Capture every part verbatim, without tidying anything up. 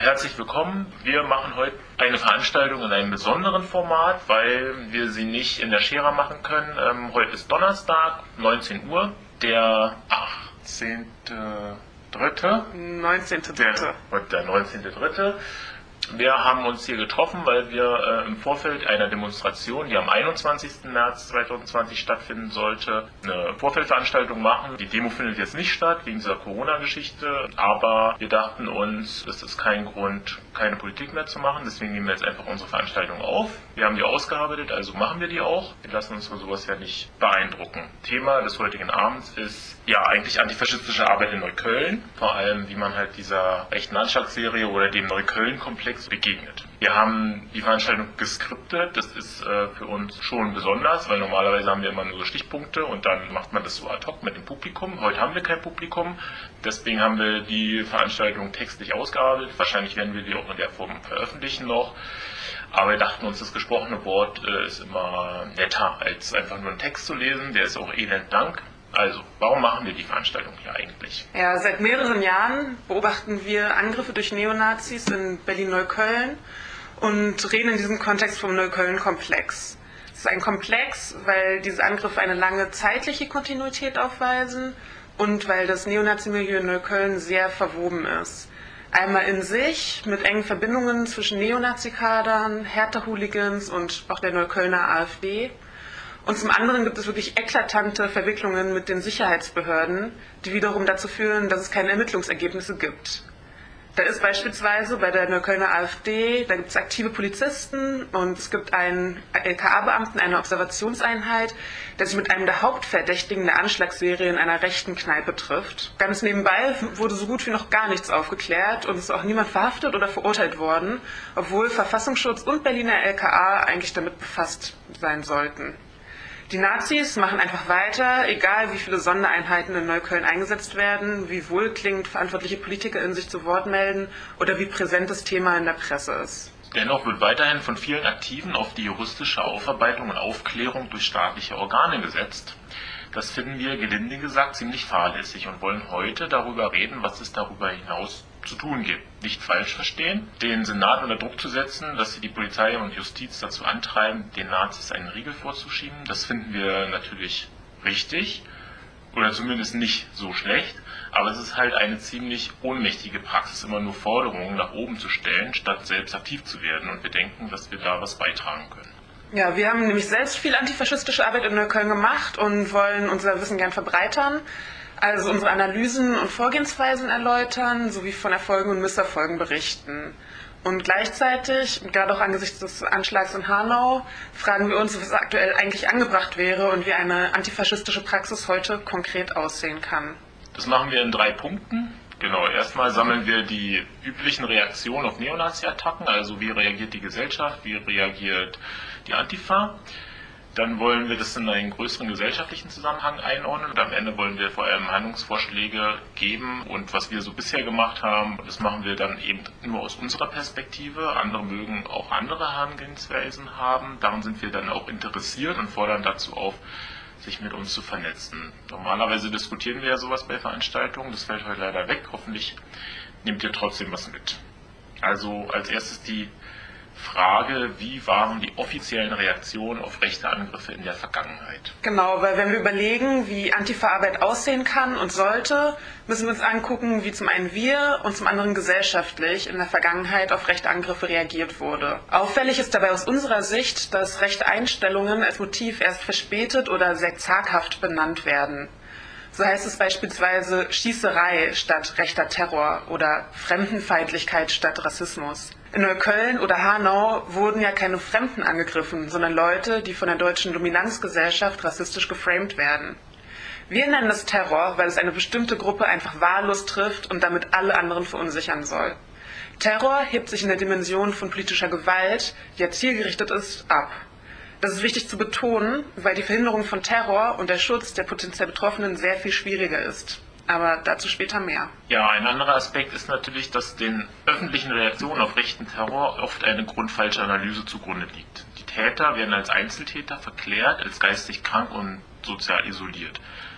Herzlich willkommen. Wir machen heute eine Veranstaltung in einem besonderen Format, weil wir sie nicht in der Schera machen können. Ähm, heute ist Donnerstag, neunzehn Uhr, der achtzehnte dritte neunzehnte dritte Heute der neunzehnte dritte Wir haben uns hier getroffen, weil wir äh, im Vorfeld einer Demonstration, die am einundzwanzigsten März zweitausendzwanzig stattfinden sollte, eine Vorfeldveranstaltung machen. Die Demo findet jetzt nicht statt, wegen dieser Corona-Geschichte, aber wir dachten uns, es ist kein Grund, keine Politik mehr zu machen, deswegen nehmen wir jetzt einfach unsere Veranstaltung auf. Wir haben die ausgearbeitet, also machen wir die auch. Wir lassen uns von sowas ja nicht beeindrucken. Thema des heutigen Abends ist ja eigentlich antifaschistische Arbeit in Neukölln, vor allem wie man halt dieser rechten Anschlagsserie oder dem Neukölln-Komplex begegnet. Wir haben die Veranstaltung geskriptet, das ist äh, für uns schon besonders, weil normalerweise haben wir immer nur so Stichpunkte und dann macht man das so ad hoc mit dem Publikum. Heute haben wir kein Publikum, deswegen haben wir die Veranstaltung textlich ausgearbeitet. Wahrscheinlich werden wir die auch in der Form veröffentlichen noch. Aber wir dachten uns, das gesprochene Wort äh, ist immer netter, als einfach nur einen Text zu lesen. Der ist auch elend lang. Also, warum machen wir die Veranstaltung hier eigentlich? Ja, seit mehreren Jahren beobachten wir Angriffe durch Neonazis in Berlin-Neukölln und reden in diesem Kontext vom Neukölln-Komplex. Es ist ein Komplex, weil diese Angriffe eine lange zeitliche Kontinuität aufweisen und weil das Neonazi-Milieu in Neukölln sehr verwoben ist. Einmal in sich, mit engen Verbindungen zwischen Neonazi-Kadern, Hertha-Hooligans und auch der Neuköllner AfD. Und zum anderen gibt es wirklich eklatante Verwicklungen mit den Sicherheitsbehörden, die wiederum dazu führen, dass es keine Ermittlungsergebnisse gibt. Da ist beispielsweise bei der Neuköllner AfD, da gibt es aktive Polizisten und es gibt einen L K A-Beamten, eine Observationseinheit, der sich mit einem der Hauptverdächtigen der Anschlagsserie in einer rechten Kneipe trifft. Ganz nebenbei wurde so gut wie noch gar nichts aufgeklärt und es ist auch niemand verhaftet oder verurteilt worden, obwohl Verfassungsschutz und Berliner L K A eigentlich damit befasst sein sollten. Die Nazis machen einfach weiter, egal wie viele Sondereinheiten in Neukölln eingesetzt werden, wie wohlklingend verantwortliche Politiker in sich zu Wort melden oder wie präsent das Thema in der Presse ist. Dennoch wird weiterhin von vielen Aktiven auf die juristische Aufarbeitung und Aufklärung durch staatliche Organe gesetzt. Das finden wir, gelinde gesagt, ziemlich fahrlässig und wollen heute darüber reden, was es darüber hinaus zu tun gibt. Nicht falsch verstehen, den Senat unter Druck zu setzen, dass sie die Polizei und Justiz dazu antreiben, den Nazis einen Riegel vorzuschieben, das finden wir natürlich richtig oder zumindest nicht so schlecht, aber es ist halt eine ziemlich ohnmächtige Praxis, immer nur Forderungen nach oben zu stellen, statt selbst aktiv zu werden, und wir denken, dass wir da was beitragen können. Ja, wir haben nämlich selbst viel antifaschistische Arbeit in Neukölln gemacht und wollen unser Wissen gern verbreitern. Also unsere Analysen und Vorgehensweisen erläutern, sowie von Erfolgen und Misserfolgen berichten. Und gleichzeitig, gerade auch angesichts des Anschlags in Hanau, fragen wir uns, was aktuell eigentlich angebracht wäre und wie eine antifaschistische Praxis heute konkret aussehen kann. Das machen wir in drei Punkten. Genau, erstmal sammeln wir die üblichen Reaktionen auf Neonazi-Attacken, also wie reagiert die Gesellschaft, wie reagiert die Antifa. Dann wollen wir das in einen größeren gesellschaftlichen Zusammenhang einordnen und am Ende wollen wir vor allem Handlungsvorschläge geben, und was wir so bisher gemacht haben, das machen wir dann eben nur aus unserer Perspektive. Andere mögen auch andere Herangehensweisen haben, daran sind wir dann auch interessiert und fordern dazu auf, sich mit uns zu vernetzen. Normalerweise diskutieren wir ja sowas bei Veranstaltungen, das fällt heute leider weg, hoffentlich nehmt ihr trotzdem was mit. Also als erstes die Frage, wie waren die offiziellen Reaktionen auf rechte Angriffe in der Vergangenheit? Genau, weil wenn wir überlegen, wie Antifa-Arbeit aussehen kann und sollte, müssen wir uns angucken, wie zum einen wir und zum anderen gesellschaftlich in der Vergangenheit auf rechte Angriffe reagiert wurde. Auffällig ist dabei aus unserer Sicht, dass rechte Einstellungen als Motiv erst verspätet oder sehr zaghaft benannt werden. So heißt es beispielsweise Schießerei statt rechter Terror oder Fremdenfeindlichkeit statt Rassismus. In Neukölln oder Hanau wurden ja keine Fremden angegriffen, sondern Leute, die von der deutschen Dominanzgesellschaft rassistisch geframed werden. Wir nennen das Terror, weil es eine bestimmte Gruppe einfach wahllos trifft und damit alle anderen verunsichern soll. Terror hebt sich in der Dimension von politischer Gewalt, die ja zielgerichtet ist, ab. Das ist wichtig zu betonen, weil die Verhinderung von Terror und der Schutz der potenziell Betroffenen sehr viel schwieriger ist. Aber dazu später mehr. Ja, ein anderer Aspekt ist natürlich, dass den öffentlichen Reaktionen auf rechten Terror oft eine grundfalsche Analyse zugrunde liegt. Die Täter werden als Einzeltäter verklärt, als geistig krank und sozial isoliert.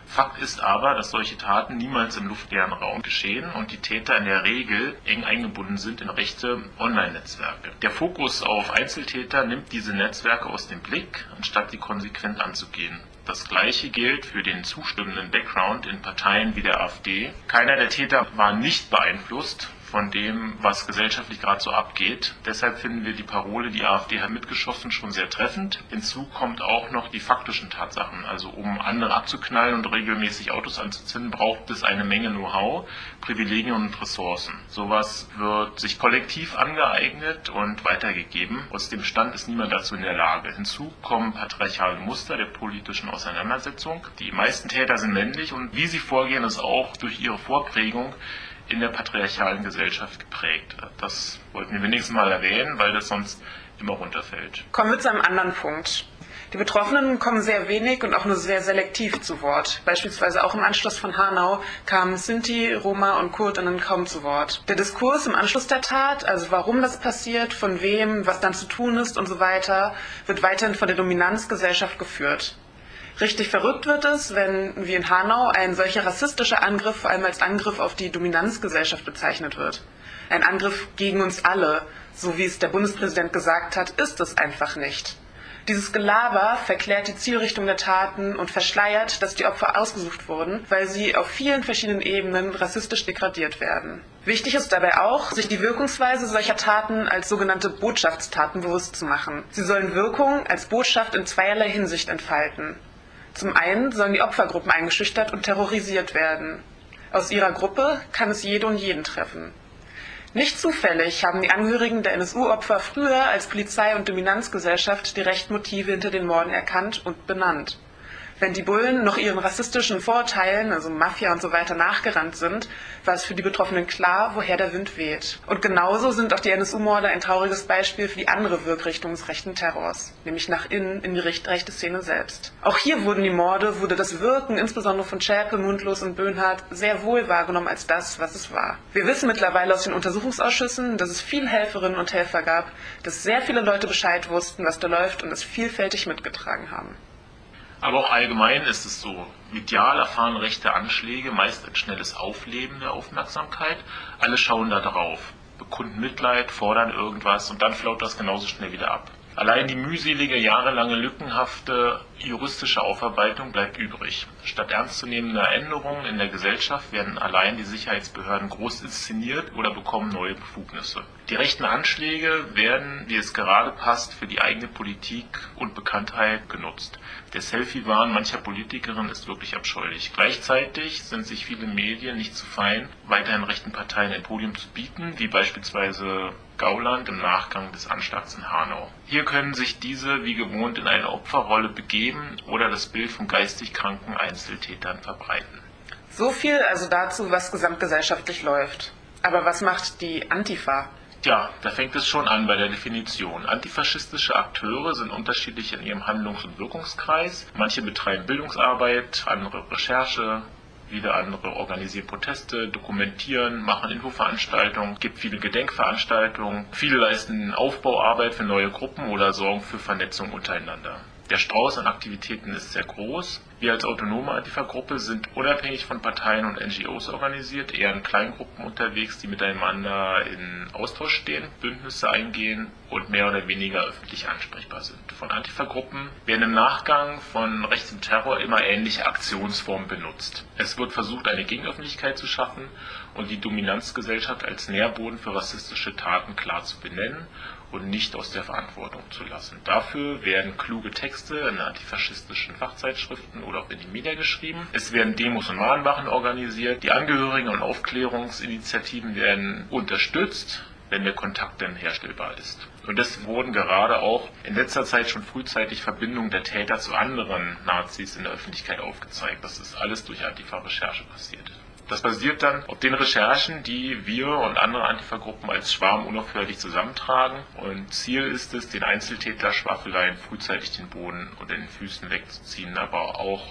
Fakt ist aber, dass solche Taten niemals im luftleeren Raum geschehen und die Täter in der Regel eng eingebunden sind in rechte Online-Netzwerke. Der Fokus auf Einzeltäter nimmt diese Netzwerke aus dem Blick, anstatt sie konsequent anzugehen. Das Gleiche gilt für den zustimmenden Background in Parteien wie der AfD. Keiner der Täter war nicht beeinflusst von dem, was gesellschaftlich gerade so abgeht. Deshalb finden wir die Parole, die AfD hat mitgeschossen, schon sehr treffend. Hinzu kommt auch noch die faktischen Tatsachen. Also um andere abzuknallen und regelmäßig Autos anzuzünden, braucht es eine Menge Know-how, Privilegien und Ressourcen. Sowas wird sich kollektiv angeeignet und weitergegeben. Aus dem Stand ist niemand dazu in der Lage. Hinzu kommen patriarchale Muster der politischen Auseinandersetzung. Die meisten Täter sind männlich und wie sie vorgehen, ist auch durch ihre Vorprägung in der patriarchalen Gesellschaft geprägt. Das wollten wir wenigstens mal erwähnen, weil das sonst immer runterfällt. Kommen wir zu einem anderen Punkt. Die Betroffenen kommen sehr wenig und auch nur sehr selektiv zu Wort. Beispielsweise auch im Anschluss von Hanau kamen Sinti, Roma und Kurdinnen kaum zu Wort. Der Diskurs im Anschluss der Tat, also warum das passiert, von wem, was dann zu tun ist und so weiter, wird weiterhin von der Dominanzgesellschaft geführt. Richtig verrückt wird es, wenn, wie in Hanau, ein solcher rassistischer Angriff vor allem als Angriff auf die Dominanzgesellschaft bezeichnet wird. Ein Angriff gegen uns alle, so wie es der Bundespräsident gesagt hat, ist es einfach nicht. Dieses Gelaber verklärt die Zielrichtung der Taten und verschleiert, dass die Opfer ausgesucht wurden, weil sie auf vielen verschiedenen Ebenen rassistisch degradiert werden. Wichtig ist dabei auch, sich die Wirkungsweise solcher Taten als sogenannte Botschaftstaten bewusst zu machen. Sie sollen Wirkung als Botschaft in zweierlei Hinsicht entfalten. Zum einen sollen die Opfergruppen eingeschüchtert und terrorisiert werden. Aus ihrer Gruppe kann es jede und jeden treffen. Nicht zufällig haben die Angehörigen der N S U-Opfer früher als Polizei und Dominanzgesellschaft die rechten Motive hinter den Morden erkannt und benannt. Wenn die Bullen noch ihren rassistischen Vorurteilen, also Mafia und so weiter, nachgerannt sind, war es für die Betroffenen klar, woher der Wind weht. Und genauso sind auch die N S U-Morde ein trauriges Beispiel für die andere Wirkrichtung des rechten Terrors, nämlich nach innen in die rechte Szene selbst. Auch hier wurden die Morde, wurde das Wirken, insbesondere von Schäpe, Mundlos und Böhnhardt, sehr wohl wahrgenommen als das, was es war. Wir wissen mittlerweile aus den Untersuchungsausschüssen, dass es viele Helferinnen und Helfer gab, dass sehr viele Leute Bescheid wussten, was da läuft und es vielfältig mitgetragen haben. Aber auch allgemein ist es so, medial erfahren rechte Anschläge meist ein schnelles Aufleben der Aufmerksamkeit. Alle schauen da drauf, bekunden Mitleid, fordern irgendwas und dann flaut das genauso schnell wieder ab. Allein die mühselige, jahrelange lückenhafte juristische Aufarbeitung bleibt übrig. Statt ernstzunehmender Änderungen in der Gesellschaft werden allein die Sicherheitsbehörden groß inszeniert oder bekommen neue Befugnisse. Die rechten Anschläge werden, wie es gerade passt, für die eigene Politik und Bekanntheit genutzt. Der Selfie-Wahn mancher Politikerin ist wirklich abscheulich. Gleichzeitig sind sich viele Medien nicht zu fein, weiterhin rechten Parteien ein Podium zu bieten, wie beispielsweise Gauland im Nachgang des Anschlags in Hanau. Hier können sich diese wie gewohnt in eine Opferrolle begeben oder das Bild von geistig kranken Einzeltätern verbreiten. So viel also dazu, was gesamtgesellschaftlich läuft. Aber was macht die Antifa? Tja, da fängt es schon an bei der Definition. Antifaschistische Akteure sind unterschiedlich in ihrem Handlungs- und Wirkungskreis. Manche betreiben Bildungsarbeit, andere Recherche, wieder andere organisieren Proteste, dokumentieren, machen Infoveranstaltungen, gibt viele Gedenkveranstaltungen. Viele leisten Aufbauarbeit für neue Gruppen oder sorgen für Vernetzung untereinander. Der Strauß an Aktivitäten ist sehr groß. Wir als autonome Antifa-Gruppe sind unabhängig von Parteien und N G Os organisiert, eher in Kleingruppen unterwegs, die miteinander in Austausch stehen, Bündnisse eingehen und mehr oder weniger öffentlich ansprechbar sind. Von Antifa-Gruppen werden im Nachgang von rechtem Terror immer ähnliche Aktionsformen benutzt. Es wird versucht, eine Gegenöffentlichkeit zu schaffen und die Dominanzgesellschaft als Nährboden für rassistische Taten klar zu benennen und nicht aus der Verantwortung zu lassen. Dafür werden kluge Texte in antifaschistischen Fachzeitschriften oder auch in den Medien geschrieben. Es werden Demos und Mahnwachen organisiert. Die Angehörigen und Aufklärungsinitiativen werden unterstützt, wenn der Kontakt denn herstellbar ist. Und es wurden gerade auch in letzter Zeit schon frühzeitig Verbindungen der Täter zu anderen Nazis in der Öffentlichkeit aufgezeigt. Das ist alles durch Antifa-Recherche passiert. Das basiert dann auf den Recherchen, die wir und andere Antifa-Gruppen als Schwarm unaufhörlich zusammentragen. Und Ziel ist es, den Einzeltäter Schwafeleien frühzeitig den Boden unter den Füßen wegzuziehen, aber auch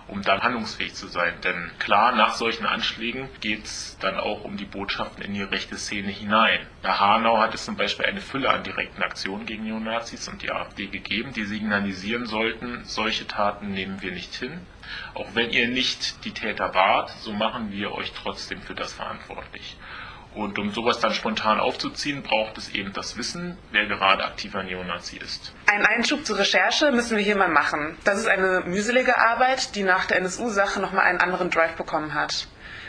um dann handlungsfähig zu sein. Denn klar, nach solchen Anschlägen geht es dann auch um die Botschaften in die rechte Szene hinein. Nach Hanau hat es zum Beispiel eine Fülle an direkten Aktionen gegen Neonazis und die AfD gegeben, die signalisieren sollten, solche Taten nehmen wir nicht hin. Auch wenn ihr nicht die Täter wart, so machen wir euch trotzdem für das verantwortlich. Und um sowas dann spontan aufzuziehen, braucht es eben das Wissen, wer gerade aktiver Neonazi ist. Einen Einschub zur Recherche müssen wir hier mal machen. Das ist eine mühselige Arbeit, die nach der N S U-Sache nochmal einen anderen Drive bekommen hat.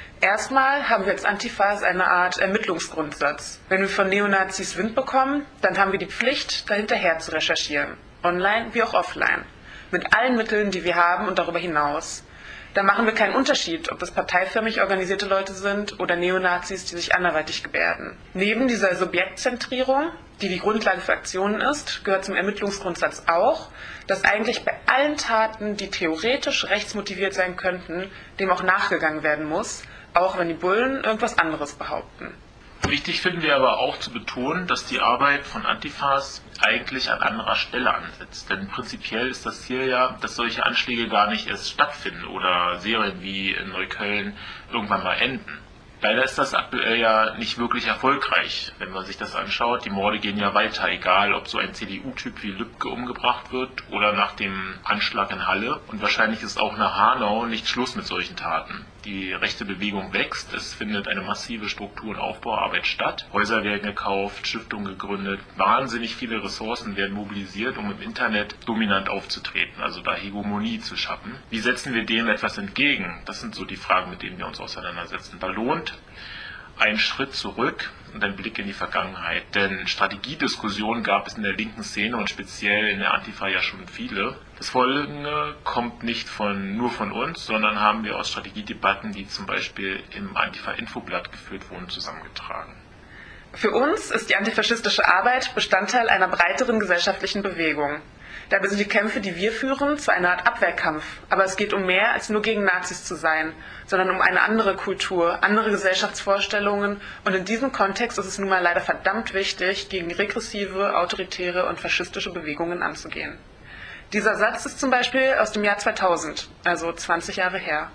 Erstmal haben wir als Antifas eine Art Ermittlungsgrundsatz. Wenn wir von Neonazis Wind bekommen, dann haben wir die Pflicht, dahinterher zu recherchieren. Online wie auch offline. Mit allen Mitteln, die wir haben und darüber hinaus. Da machen wir keinen Unterschied, ob das parteiförmig organisierte Leute sind oder Neonazis, die sich anderweitig gebärden. Neben dieser Subjektzentrierung, die die Grundlage für Aktionen ist, gehört zum Ermittlungsgrundsatz auch, dass eigentlich bei allen Taten, die theoretisch rechtsmotiviert sein könnten, dem auch nachgegangen werden muss, auch wenn die Bullen irgendwas anderes behaupten. Wichtig finden wir aber auch zu betonen, dass die Arbeit von Antifas eigentlich an anderer Stelle ansetzt. Denn prinzipiell ist das Ziel ja, dass solche Anschläge gar nicht erst stattfinden oder Serien wie in Neukölln irgendwann mal enden. Leider ist das aktuell ja nicht wirklich erfolgreich, wenn man sich das anschaut. Die Morde gehen ja weiter, egal ob so ein C D U-Typ wie Lübcke umgebracht wird oder nach dem Anschlag in Halle. Und wahrscheinlich ist auch nach Hanau nicht Schluss mit solchen Taten. Die rechte Bewegung wächst, es findet eine massive Struktur- und Aufbauarbeit statt. Häuser werden gekauft, Stiftungen gegründet, wahnsinnig viele Ressourcen werden mobilisiert, um im Internet dominant aufzutreten, also da Hegemonie zu schaffen. Wie setzen wir dem etwas entgegen? Das sind so die Fragen, mit denen wir uns auseinandersetzen. Da lohnt ein Schritt zurück und ein Blick in die Vergangenheit. Denn Strategiediskussionen gab es in der linken Szene und speziell in der Antifa ja schon viele. Das Folgende kommt nicht von, nur von uns, sondern haben wir aus Strategiedebatten, die zum Beispiel im Antifa-Infoblatt geführt wurden, zusammengetragen. Für uns ist die antifaschistische Arbeit Bestandteil einer breiteren gesellschaftlichen Bewegung. Dabei sind die Kämpfe, die wir führen, zwar eine Art Abwehrkampf, aber es geht um mehr als nur gegen Nazis zu sein, sondern um eine andere Kultur, andere Gesellschaftsvorstellungen und in diesem Kontext ist es nun mal leider verdammt wichtig, gegen regressive, autoritäre und faschistische Bewegungen anzugehen. Dieser Satz ist zum Beispiel aus dem Jahr zweitausend, also zwanzig Jahre her.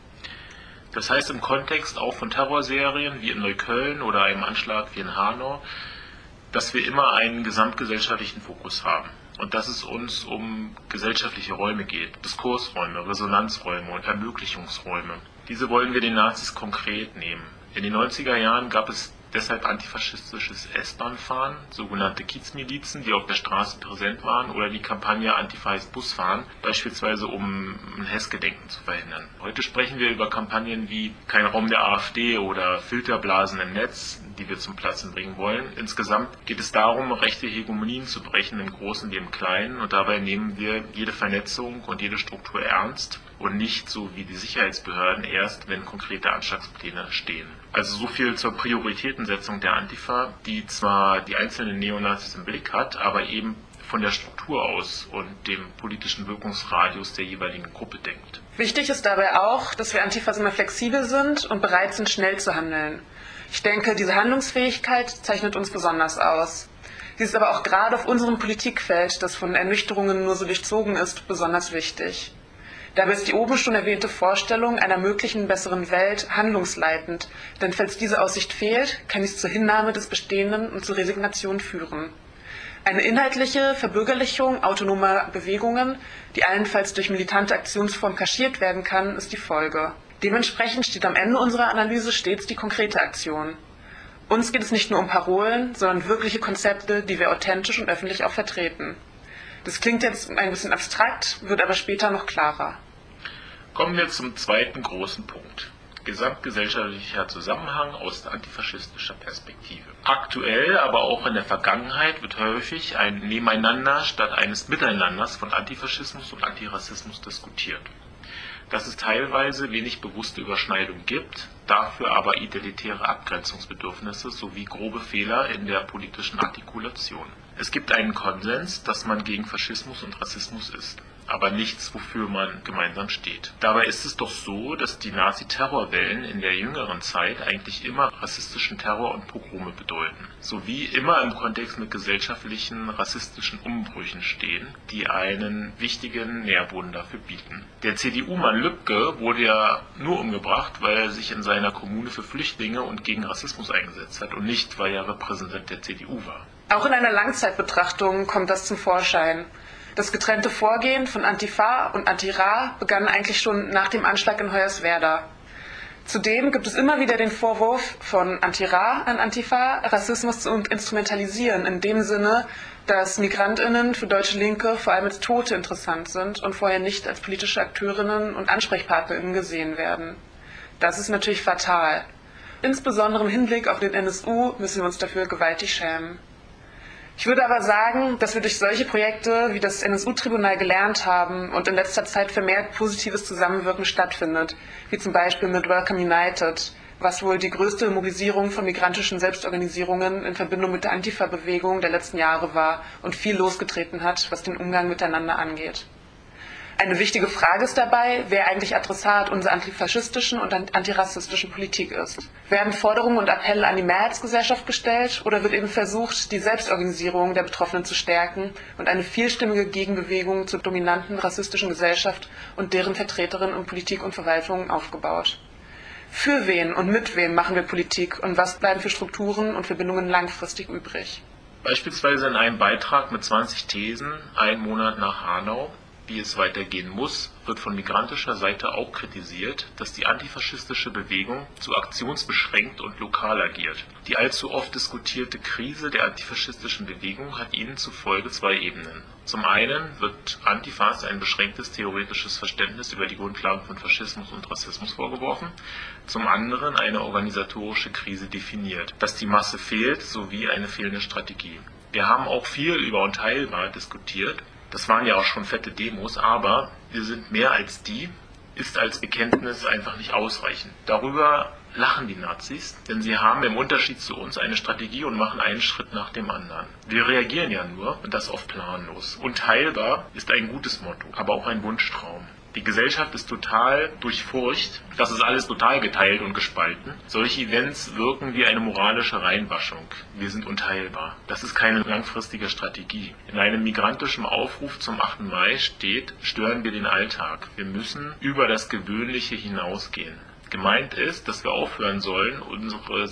Das heißt im Kontext auch von Terrorserien wie in Neukölln oder einem Anschlag wie in Hanau, dass wir immer einen gesamtgesellschaftlichen Fokus haben. Und dass es uns um gesellschaftliche Räume geht, Diskursräume, Resonanzräume und Ermöglichungsräume. Diese wollen wir den Nazis konkret nehmen. In den neunziger Jahren gab es deshalb antifaschistisches S-Bahn-Fahren, sogenannte Kiezmilizen, die auf der Straße präsent waren, oder die Kampagne Antifa heißt Busfahren, beispielsweise um ein Hess-Gedenken zu verhindern. Heute sprechen wir über Kampagnen wie Kein Raum der AfD oder Filterblasen im Netz, die wir zum Platzen bringen wollen. Insgesamt geht es darum, rechte Hegemonien zu brechen, im Großen wie im Kleinen, und dabei nehmen wir jede Vernetzung und jede Struktur ernst und nicht so wie die Sicherheitsbehörden erst, wenn konkrete Anschlagspläne stehen. Also so viel zur Prioritätensetzung der Antifa, die zwar die einzelnen Neonazis im Blick hat, aber eben von der Struktur aus und dem politischen Wirkungsradius der jeweiligen Gruppe denkt. Wichtig ist dabei auch, dass wir Antifas immer flexibel sind und bereit sind, schnell zu handeln. Ich denke, diese Handlungsfähigkeit zeichnet uns besonders aus. Dies ist aber auch gerade auf unserem Politikfeld, das von Ernüchterungen nur so durchzogen ist, besonders wichtig. Dabei ist die oben schon erwähnte Vorstellung einer möglichen besseren Welt handlungsleitend, denn falls diese Aussicht fehlt, kann dies zur Hinnahme des Bestehenden und zur Resignation führen. Eine inhaltliche Verbürgerlichung autonomer Bewegungen, die allenfalls durch militante Aktionsformen kaschiert werden kann, ist die Folge. Dementsprechend steht am Ende unserer Analyse stets die konkrete Aktion. Uns geht es nicht nur um Parolen, sondern wirkliche Konzepte, die wir authentisch und öffentlich auch vertreten. Das klingt jetzt ein bisschen abstrakt, wird aber später noch klarer. Kommen wir zum zweiten großen Punkt. Gesamtgesellschaftlicher Zusammenhang aus antifaschistischer Perspektive. Aktuell, aber auch in der Vergangenheit wird häufig ein Nebeneinander statt eines Miteinanders von Antifaschismus und Antirassismus diskutiert. Dass es teilweise wenig bewusste Überschneidung gibt, dafür aber identitäre Abgrenzungsbedürfnisse sowie grobe Fehler in der politischen Artikulation. Es gibt einen Konsens, dass man gegen Faschismus und Rassismus ist. aber nichts, wofür man gemeinsam steht. Dabei ist es doch so, dass die Nazi-Terrorwellen in der jüngeren Zeit eigentlich immer rassistischen Terror und Pogrome bedeuten, sowie immer im Kontext mit gesellschaftlichen rassistischen Umbrüchen stehen, die einen wichtigen Nährboden dafür bieten. Der C D U-Mann Lübcke wurde ja nur umgebracht, weil er sich in seiner Kommune für Flüchtlinge und gegen Rassismus eingesetzt hat und nicht, weil er Repräsentant der C D U war. Auch in einer Langzeitbetrachtung kommt das zum Vorschein. Das getrennte Vorgehen von Antifa und Anti-Ra begann eigentlich schon nach dem Anschlag in Hoyerswerda. Zudem gibt es immer wieder den Vorwurf von Anti-Ra an Antifa, Rassismus zu instrumentalisieren, in dem Sinne, dass MigrantInnen für deutsche Linke vor allem als Tote interessant sind und vorher nicht als politische Akteurinnen und AnsprechpartnerInnen gesehen werden. Das ist natürlich fatal. Insbesondere im Hinblick auf den N S U müssen wir uns dafür gewaltig schämen. Ich würde aber sagen, dass wir durch solche Projekte wie das N S U-Tribunal gelernt haben und in letzter Zeit vermehrt positives Zusammenwirken stattfindet, wie zum Beispiel mit Welcome United, was wohl die größte Mobilisierung von migrantischen Selbstorganisierungen in Verbindung mit der Antifa-Bewegung der letzten Jahre war und viel losgetreten hat, was den Umgang miteinander angeht. Eine wichtige Frage ist dabei, wer eigentlich Adressat unserer antifaschistischen und antirassistischen Politik ist. Werden Forderungen und Appelle an die Mehrheitsgesellschaft gestellt oder wird eben versucht, die Selbstorganisierung der Betroffenen zu stärken und eine vielstimmige Gegenbewegung zur dominanten rassistischen Gesellschaft und deren Vertreterinnen in Politik und Verwaltung aufgebaut? Für wen und mit wem machen wir Politik und was bleiben für Strukturen und Verbindungen langfristig übrig? Beispielsweise in einem Beitrag mit zwanzig Thesen, ein Monat nach Hanau, wie es weitergehen muss, wird von migrantischer Seite auch kritisiert, dass die antifaschistische Bewegung zu aktionsbeschränkt und lokal agiert. Die allzu oft diskutierte Krise der antifaschistischen Bewegung hat ihnen zufolge zwei Ebenen. Zum einen wird Antifas ein beschränktes theoretisches Verständnis über die Grundlagen von Faschismus und Rassismus vorgeworfen, zum anderen eine organisatorische Krise definiert, dass die Masse fehlt sowie eine fehlende Strategie. Wir haben auch viel über Unteilbar diskutiert. Das waren ja auch schon fette Demos, aber wir sind mehr als die, ist als Bekenntnis einfach nicht ausreichend. Darüber lachen die Nazis, denn sie haben im Unterschied zu uns eine Strategie und machen einen Schritt nach dem anderen. Wir reagieren ja nur, und das oft planlos. Unteilbar ist ein gutes Motto, aber auch ein Wunschtraum. Die Gesellschaft ist total durchfurcht, das ist alles total geteilt und gespalten. Solche Events wirken wie eine moralische Reinwaschung. Wir sind unteilbar. Das ist keine langfristige Strategie. In einem migrantischen Aufruf zum achten Mai steht, stören wir den Alltag. Wir müssen über das Gewöhnliche hinausgehen. Gemeint ist, dass wir aufhören sollen, unsere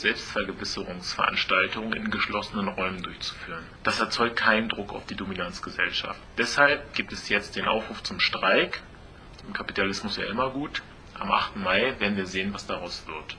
Selbstvergewisserungsveranstaltungen in geschlossenen Räumen durchzuführen. Das erzeugt keinen Druck auf die Dominanzgesellschaft. Deshalb gibt es jetzt den Aufruf zum Streik. Im Kapitalismus ja immer gut. Am achten Mai werden wir sehen, was daraus wird.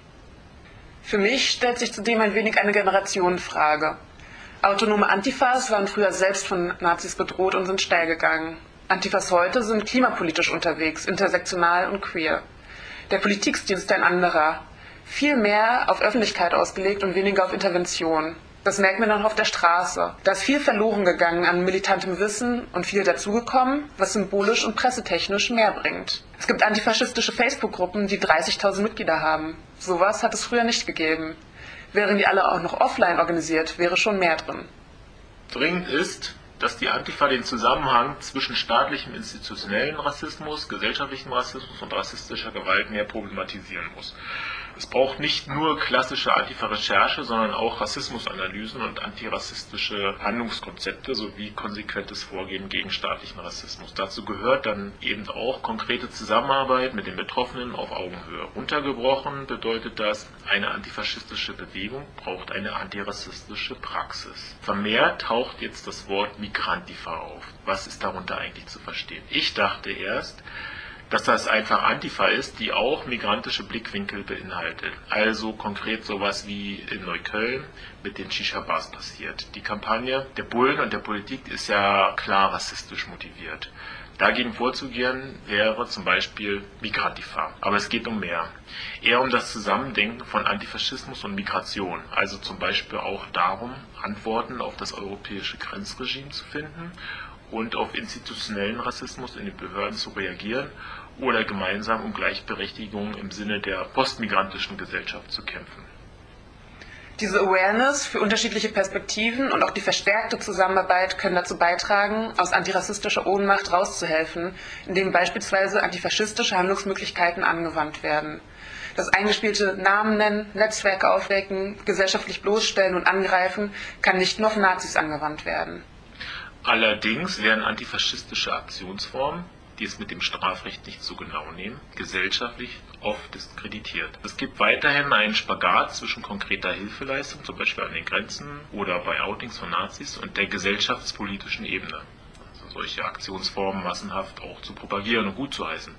Für mich stellt sich zudem ein wenig eine Generationenfrage. Autonome Antifas waren früher selbst von Nazis bedroht und sind steil gegangen. Antifas heute sind klimapolitisch unterwegs, intersektional und queer. Der Politikstil ist ein anderer. Viel mehr auf Öffentlichkeit ausgelegt und weniger auf Intervention. Das merkt man dann auf der Straße. Da ist viel verloren gegangen an militantem Wissen und viel dazugekommen, was symbolisch und pressetechnisch mehr bringt. Es gibt antifaschistische Facebook-Gruppen, die dreißigtausend Mitglieder haben. Sowas hat es früher nicht gegeben. Wären die alle auch noch offline organisiert, wäre schon mehr drin. Dringend ist, dass die Antifa den Zusammenhang zwischen staatlichem institutionellen Rassismus, gesellschaftlichem Rassismus und rassistischer Gewalt mehr problematisieren muss. Es braucht nicht nur klassische Antifa-Recherche, sondern auch Rassismusanalysen und antirassistische Handlungskonzepte sowie konsequentes Vorgehen gegen staatlichen Rassismus. Dazu gehört dann eben auch konkrete Zusammenarbeit mit den Betroffenen auf Augenhöhe. Runtergebrochen bedeutet das, eine antifaschistische Bewegung braucht eine antirassistische Praxis. Vermehrt taucht jetzt das Wort Migrantifa auf. Was ist darunter eigentlich zu verstehen? Ich dachte erst, dass das einfach Antifa ist, die auch migrantische Blickwinkel beinhaltet. Also konkret sowas wie in Neukölln mit den Shisha-Bars passiert. Die Kampagne der Bullen und der Politik ist ja klar rassistisch motiviert. Dagegen vorzugehen wäre zum Beispiel Migrantifa. Aber es geht um mehr. Eher um das Zusammendenken von Antifaschismus und Migration. Also zum Beispiel auch darum, Antworten auf das europäische Grenzregime zu finden und auf institutionellen Rassismus in den Behörden zu reagieren oder gemeinsam um Gleichberechtigung im Sinne der postmigrantischen Gesellschaft zu kämpfen. Diese Awareness für unterschiedliche Perspektiven und auch die verstärkte Zusammenarbeit können dazu beitragen, aus antirassistischer Ohnmacht rauszuhelfen, indem beispielsweise antifaschistische Handlungsmöglichkeiten angewandt werden. Das eingespielte Namen nennen, Netzwerke aufwecken, gesellschaftlich bloßstellen und angreifen kann nicht nur auf Nazis angewandt werden. Allerdings werden antifaschistische Aktionsformen, die es mit dem Strafrecht nicht so genau nehmen, gesellschaftlich oft diskreditiert. Es gibt weiterhin einen Spagat zwischen konkreter Hilfeleistung, zum Beispiel an den Grenzen oder bei Outings von Nazis, und der gesellschaftspolitischen Ebene. Also solche Aktionsformen massenhaft auch zu propagieren und gut zu heißen.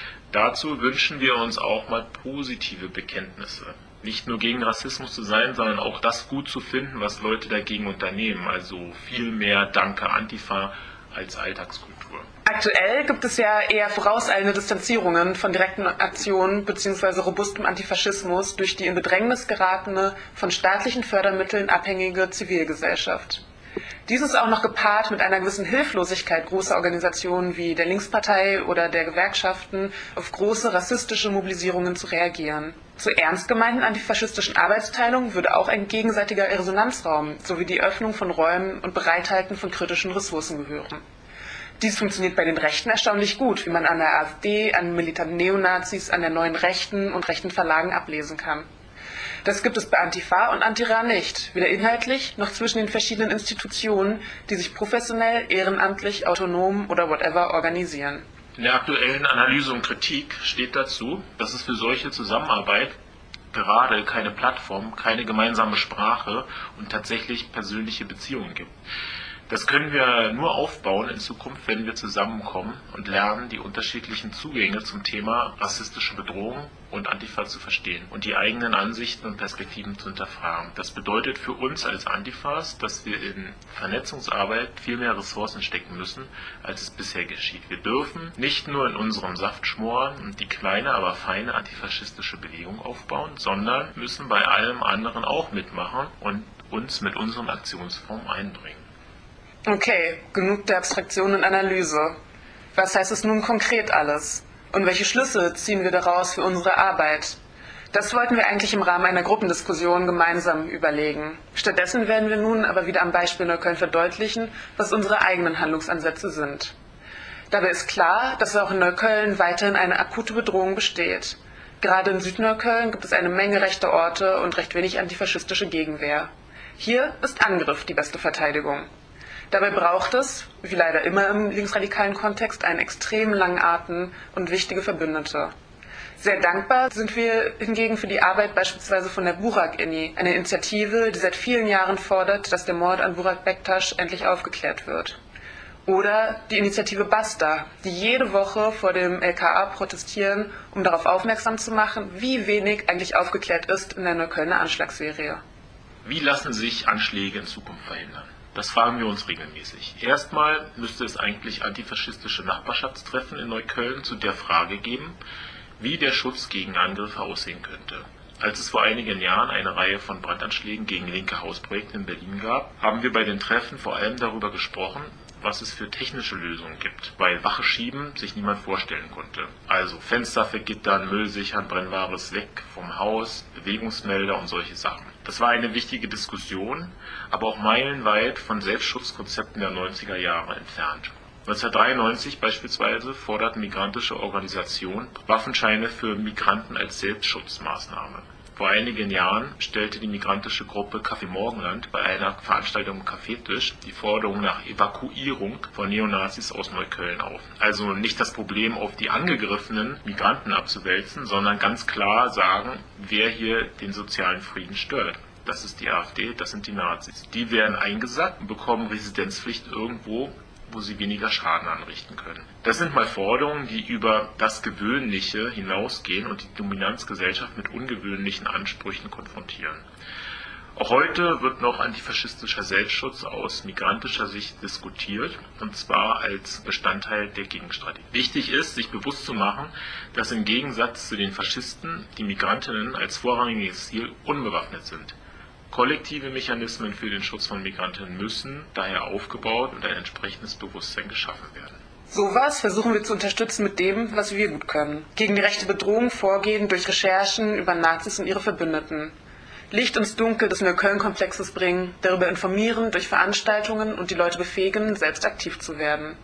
Dazu wünschen wir uns auch mal positive Bekenntnisse. Nicht nur gegen Rassismus zu sein, sondern auch das gut zu finden, was Leute dagegen unternehmen. Also viel mehr Danke Antifa als Alltagskultur. Aktuell gibt es ja eher vorauseilende Distanzierungen von direkten Aktionen bzw. robustem Antifaschismus durch die in Bedrängnis geratene, von staatlichen Fördermitteln abhängige Zivilgesellschaft. Dies ist auch noch gepaart mit einer gewissen Hilflosigkeit großer Organisationen wie der Linkspartei oder der Gewerkschaften, auf große rassistische Mobilisierungen zu reagieren. Zur ernst gemeinten antifaschistischen Arbeitsteilung würde auch ein gegenseitiger Resonanzraum sowie die Öffnung von Räumen und Bereithalten von kritischen Ressourcen gehören. Dies funktioniert bei den Rechten erstaunlich gut, wie man an der AfD, an militanten Neonazis, an der neuen Rechten und rechten Verlagen ablesen kann. Das gibt es bei Antifa und Antira nicht, weder inhaltlich noch zwischen den verschiedenen Institutionen, die sich professionell, ehrenamtlich, autonom oder whatever organisieren. In der aktuellen Analyse und Kritik steht dazu, dass es für solche Zusammenarbeit gerade keine Plattform, keine gemeinsame Sprache und tatsächlich persönliche Beziehungen gibt. Das können wir nur aufbauen in Zukunft, wenn wir zusammenkommen und lernen, die unterschiedlichen Zugänge zum Thema rassistische Bedrohung und Antifa zu verstehen und die eigenen Ansichten und Perspektiven zu hinterfragen. Das bedeutet für uns als Antifas, dass wir in Vernetzungsarbeit viel mehr Ressourcen stecken müssen, als es bisher geschieht. Wir dürfen nicht nur in unserem Saft schmoren und die kleine, aber feine antifaschistische Bewegung aufbauen, sondern müssen bei allem anderen auch mitmachen und uns mit unseren Aktionsformen einbringen. Okay, genug der Abstraktion und Analyse. Was heißt es nun konkret alles? Und welche Schlüsse ziehen wir daraus für unsere Arbeit? Das wollten wir eigentlich im Rahmen einer Gruppendiskussion gemeinsam überlegen. Stattdessen werden wir nun aber wieder am Beispiel Neukölln verdeutlichen, was unsere eigenen Handlungsansätze sind. Dabei ist klar, dass auch in Neukölln weiterhin eine akute Bedrohung besteht. Gerade in Südneukölln gibt es eine Menge rechter Orte und recht wenig antifaschistische Gegenwehr. Hier ist Angriff die beste Verteidigung. Dabei braucht es, wie leider immer im linksradikalen Kontext, einen extrem langen Atem und wichtige Verbündete. Sehr dankbar sind wir hingegen für die Arbeit beispielsweise von der Burak-Ini, eine Initiative, die seit vielen Jahren fordert, dass der Mord an Burak Bektaş endlich aufgeklärt wird. Oder die Initiative Basta, die jede Woche vor dem L K A protestieren, um darauf aufmerksam zu machen, wie wenig eigentlich aufgeklärt ist in der Neuköllner Anschlagsserie. Wie lassen sich Anschläge in Zukunft verhindern? Das fragen wir uns regelmäßig. Erstmal müsste es eigentlich antifaschistische Nachbarschaftstreffen in Neukölln zu der Frage geben, wie der Schutz gegen Angriffe aussehen könnte. Als es vor einigen Jahren eine Reihe von Brandanschlägen gegen linke Hausprojekte in Berlin gab, haben wir bei den Treffen vor allem darüber gesprochen, was es für technische Lösungen gibt, weil Wache schieben sich niemand vorstellen konnte. Also Fenster vergittern, Müll sichern, Brennbares weg vom Haus, Bewegungsmelder und solche Sachen. Das war eine wichtige Diskussion, aber auch meilenweit von Selbstschutzkonzepten der neunziger Jahre entfernt. neunzehnhundertdreiundneunzig beispielsweise forderten migrantische Organisationen Waffenscheine für Migranten als Selbstschutzmaßnahme. Vor einigen Jahren stellte die migrantische Gruppe Café Morgenland bei einer Veranstaltung im Kaffeetisch die Forderung nach Evakuierung von Neonazis aus Neukölln auf. Also nicht das Problem auf die angegriffenen Migranten abzuwälzen, sondern ganz klar sagen, wer hier den sozialen Frieden stört. Das ist die AfD, das sind die Nazis. Die werden eingesackt und bekommen Residenzpflicht irgendwo, wo sie weniger Schaden anrichten können. Das sind mal Forderungen, die über das Gewöhnliche hinausgehen und die Dominanzgesellschaft mit ungewöhnlichen Ansprüchen konfrontieren. Auch heute wird noch antifaschistischer Selbstschutz aus migrantischer Sicht diskutiert, und zwar als Bestandteil der Gegenstrategie. Wichtig ist, sich bewusst zu machen, dass im Gegensatz zu den Faschisten die Migrantinnen als vorrangiges Ziel unbewaffnet sind. Kollektive Mechanismen für den Schutz von Migrantinnen müssen daher aufgebaut und ein entsprechendes Bewusstsein geschaffen werden. Sowas versuchen wir zu unterstützen mit dem, was wir gut können. Gegen die rechte Bedrohung vorgehen durch Recherchen über Nazis und ihre Verbündeten. Licht ins Dunkel des Neukölln-Komplexes bringen, darüber informieren, durch Veranstaltungen und die Leute befähigen, selbst aktiv zu werden.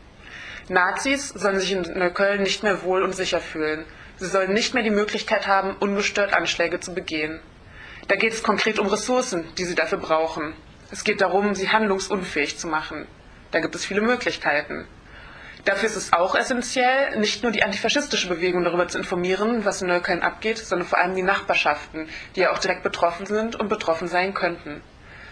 Nazis sollen sich in Neukölln nicht mehr wohl und sicher fühlen. Sie sollen nicht mehr die Möglichkeit haben, ungestört Anschläge zu begehen. Da geht es konkret um Ressourcen, die sie dafür brauchen. Es geht darum, sie handlungsunfähig zu machen. Da gibt es viele Möglichkeiten. Dafür ist es auch essentiell, nicht nur die antifaschistische Bewegung darüber zu informieren, was in Neukölln abgeht, sondern vor allem die Nachbarschaften, die ja auch direkt betroffen sind und betroffen sein könnten.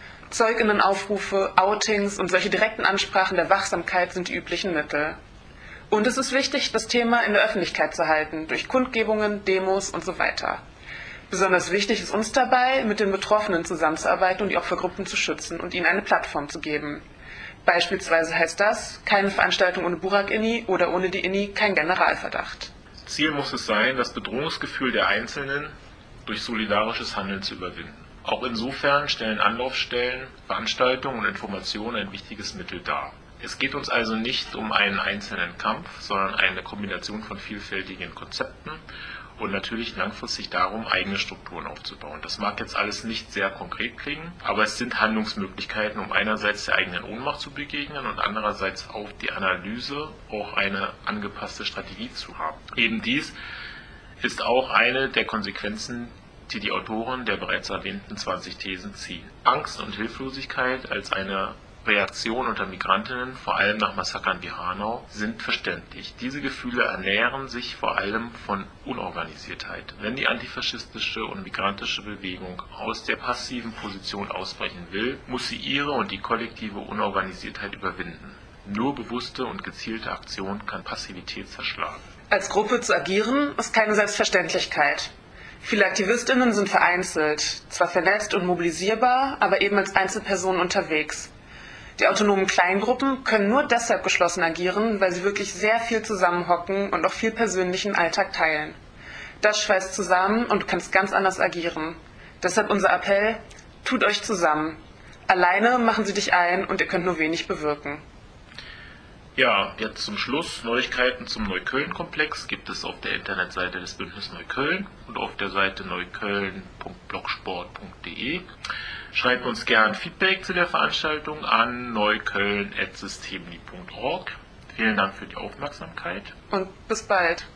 Zeuginnenaufrufe, Outings und solche direkten Ansprachen der Wachsamkeit sind die üblichen Mittel. Und es ist wichtig, das Thema in der Öffentlichkeit zu halten, durch Kundgebungen, Demos und so weiter. Besonders wichtig ist uns dabei, mit den Betroffenen zusammenzuarbeiten und die Opfergruppen zu schützen und ihnen eine Plattform zu geben. Beispielsweise heißt das, keine Veranstaltung ohne Burak-Inni oder ohne die Inni kein Generalverdacht. Ziel muss es sein, das Bedrohungsgefühl der Einzelnen durch solidarisches Handeln zu überwinden. Auch insofern stellen Anlaufstellen, Veranstaltungen und Informationen ein wichtiges Mittel dar. Es geht uns also nicht um einen einzelnen Kampf, sondern eine Kombination von vielfältigen Konzepten und natürlich langfristig darum, eigene Strukturen aufzubauen. Das mag jetzt alles nicht sehr konkret klingen, aber es sind Handlungsmöglichkeiten, um einerseits der eigenen Ohnmacht zu begegnen und andererseits auf die Analyse auch eine angepasste Strategie zu haben. Eben dies ist auch eine der Konsequenzen, die die Autoren der bereits erwähnten zwanzig Thesen ziehen. Angst und Hilflosigkeit als eine Reaktion unter Migrantinnen, vor allem nach Massakern wie Hanau, sind verständlich. Diese Gefühle ernähren sich vor allem von Unorganisiertheit. Wenn die antifaschistische und migrantische Bewegung aus der passiven Position ausbrechen will, muss sie ihre und die kollektive Unorganisiertheit überwinden. Nur bewusste und gezielte Aktion kann Passivität zerschlagen. Als Gruppe zu agieren, ist keine Selbstverständlichkeit. Viele AktivistInnen sind vereinzelt, zwar vernetzt und mobilisierbar, aber eben als Einzelpersonen unterwegs. Die autonomen Kleingruppen können nur deshalb geschlossen agieren, weil sie wirklich sehr viel zusammenhocken und auch viel persönlichen Alltag teilen. Das schweißt zusammen und du kannst ganz anders agieren. Deshalb unser Appell, tut euch zusammen. Alleine machen sie dich ein und ihr könnt nur wenig bewirken. Ja, jetzt zum Schluss Neuigkeiten zum Neukölln-Komplex gibt es auf der Internetseite des Bündnis Neukölln und auf der Seite neukölln punkt blogsport punkt de. Schreibt uns gern Feedback zu der Veranstaltung an neukölln at systemli punkt org. Vielen Dank für die Aufmerksamkeit. Und bis bald.